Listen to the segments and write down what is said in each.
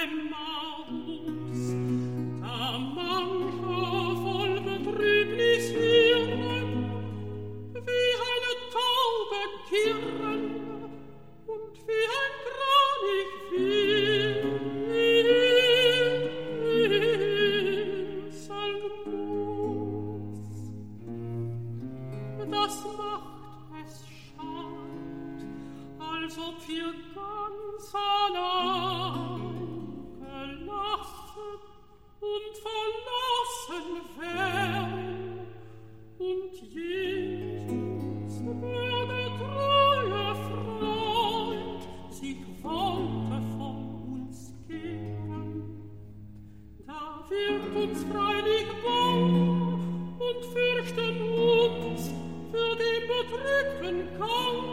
Emmaus, da mancher voll Betrübnis irren, wie eine Taube kirren und wie ein Kranich wieseln muss. Das macht es scheint, als ob wir ganz allein gelassen und verlassen wären und jedes der treue Freund sich wollte von uns kehren. Da wird uns freilich bang und fürchten uns für den bedrückten Gang.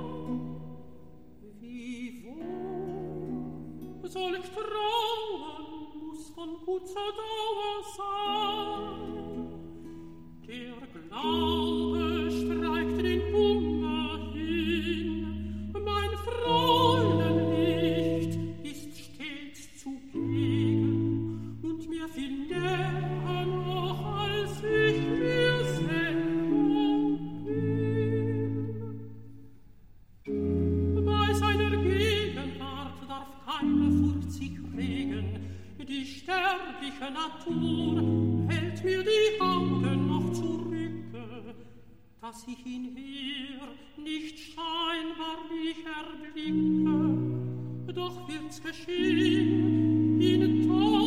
Wie wohl solch Trauen muss von kurzer Dauer sein. Der Glaube streicht den Kummer hin, mein Freudenlicht ist stets zugegen und mir viel näher noch, als ich mir selber bin. Bei seiner Gegenwart darf keine Furcht sich regen, die sterbliche Natur hält mir die Augen noch zurücke, dass ich ihn hier nicht scheinbarlich erblicke, doch wird's geschehen in